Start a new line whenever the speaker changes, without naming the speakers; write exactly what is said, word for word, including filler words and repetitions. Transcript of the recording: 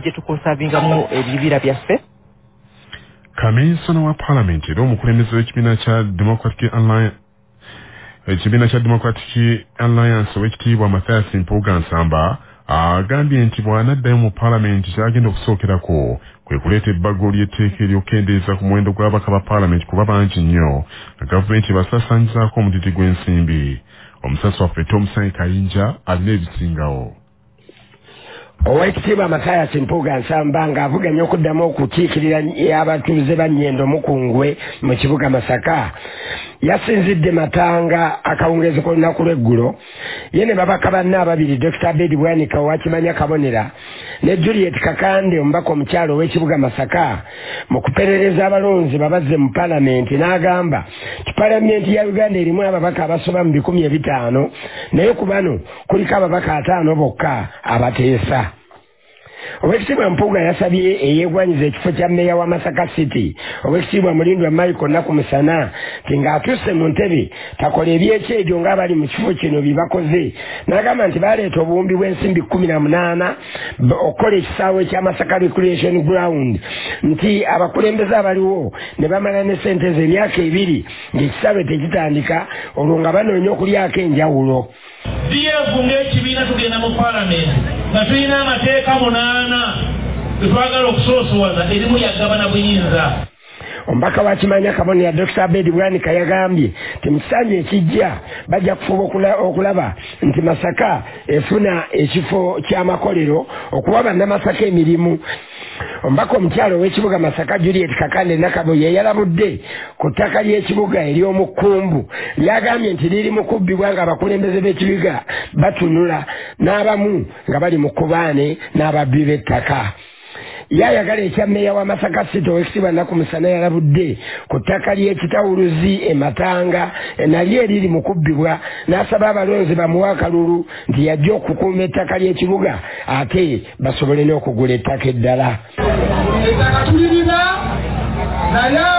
gye tukonsavingamu ebibira byaffe.
Kaminsona wa Parliament era omukulembeze w'ekibiina kya Democratic Alliance ekibiina kya Democratic Alliance w'ekitiibwa Mathias Mpuuga Nsamba agambye nti bw'anaddayo mu Parliament kyagenda okusookerako kwe kuleeta ebbago ly'etteeka ery'okendeeza ku muwendo gw'ababaka ba Parliament kuba bangi nnyo nga gavumenti basaasaanyizaako omudidi gw'ensimbi. Omusasi waffe Tom Sai Kayinja alina ebisingawo.
Owekitiibwa Mathias Mpuuga Nsamba ng'avuganya okuddamu okukiikirira abatuuze ba Nnyendo Mukungwe mu kibuga Masaka yasinzidde matanga akawungeezi k'olunaku lw'eggulo ye ne babaka banne ababiri Doctor Abedi Bwanika owakimanya Kabonera ne Juliet Kakande omubaka omukyalo ow'ekibuga Masaka mu kuperereza abalonzi babazze mu Palamenti n'agamba ti Palamenti ya Uganda erimu ababaka abasoba mu bikumi ebitaano naye ku bano kuliko ababaka ataano bokka abateesa. Owekitiibwa Mpuuga yasabye eyeegwanyiza ekifo kya mmeeya wa Masaka City Owekitiibwa Mulindwa Michael Nakumusana nti ng'atuuse mu ntebe takola ebyekyejo ng'abali mu kifo kino bye bakoze n'agamba nti baleeta obuwumbi bw'ensimbi kkumi na munaana okukola ekisaawe kya Masaka Recreation Ground nti abakulembeze abaliwo ne bamala ne ssente ze emyaka ebiri ng'ekisaawe tekitandika olwo nga banoonya okulyako enjawulo.
Diyevu ng'ekibiina tugenda mu Parliament nga tulina amateeka munaana twagala okusoosowaza erimu lyagabana buyinza.
Omubaka wa Kimanya Kabonera Doctor Abedi Bwanika yagambye nti mu kisanyi ekijja bajja kufuba okulaba nti Masaka efuna ekifo ky'amakolero okuwa bannamasaka emirimu. Omubaka omukyalo w'ekibuga Masaka Juliet Kakande Nakabo ye yalabudde ku ttaka ly'ekibuga ery'omukkumbu lyagambye nti liri mu kubbibwa ng'abakulembeze b'ekibiga batunula n'abamu nga bali mu kubaane n'ababbi b'ettaka. Yayagala ekya mmeeya wa Masaka City Owekitiibwa Nakumusana yalabudde ku ttaka ly'ekitawuluzi e Matanga nalyo eriri mu kubbibwa n'asaba abalonzi bamuwe akalulu nti yajja okukuuma ettaka ly'ekibuga ate basobole n'okugula ettaka eddala.
Ettaka tulirina naye